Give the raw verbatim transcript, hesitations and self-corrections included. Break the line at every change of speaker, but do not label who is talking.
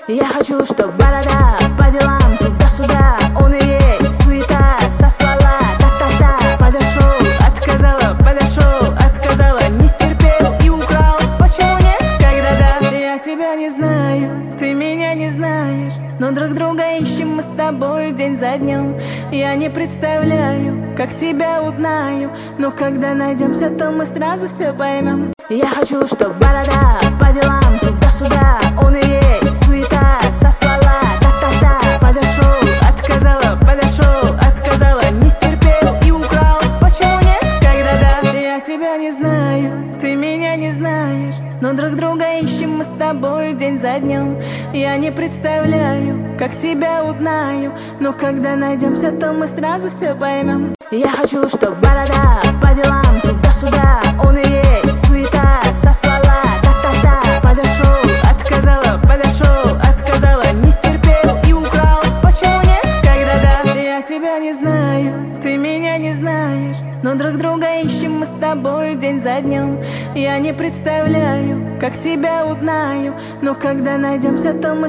Я хочу, чтоб борода по делам туда-сюда. Он и есть суета со ствола. Та-та-та, подошел, отказала, подошел, отказала. Не стерпел и украл. Почему нет, когда да? Я тебя не знаю, ты меня не знаешь, но друг друга ищем мы с тобой день за днем. Я не представляю, как тебя узнаю, но когда найдемся, то мы сразу все поймем. Я хочу, чтоб борода по делам туда-сюда. Он и есть суета со ствола. Та-та-та, подошел, отказала, подошел, отказала. Не стерпел и украл. Почему нет, когда да? Я тебя не знаю, ты меня не знаешь, но друг друга ищем мы с тобой день за днем. Я не представляю, как тебя узнаю, но когда найдемся, то мы сразу все поймем. Я хочу, чтоб борода по делам туда-сюда. Он и есть суета со ствола. Та-та-та, подошел, отказала, подошел, отказала. Не стерпел и украл. Почему нет, когда да? Я тебя не знаю, ты меня не знаешь, но друг друга ищем мы с тобой день за днем. Я не представляю, как тебя узнаю, но когда найдемся, то мы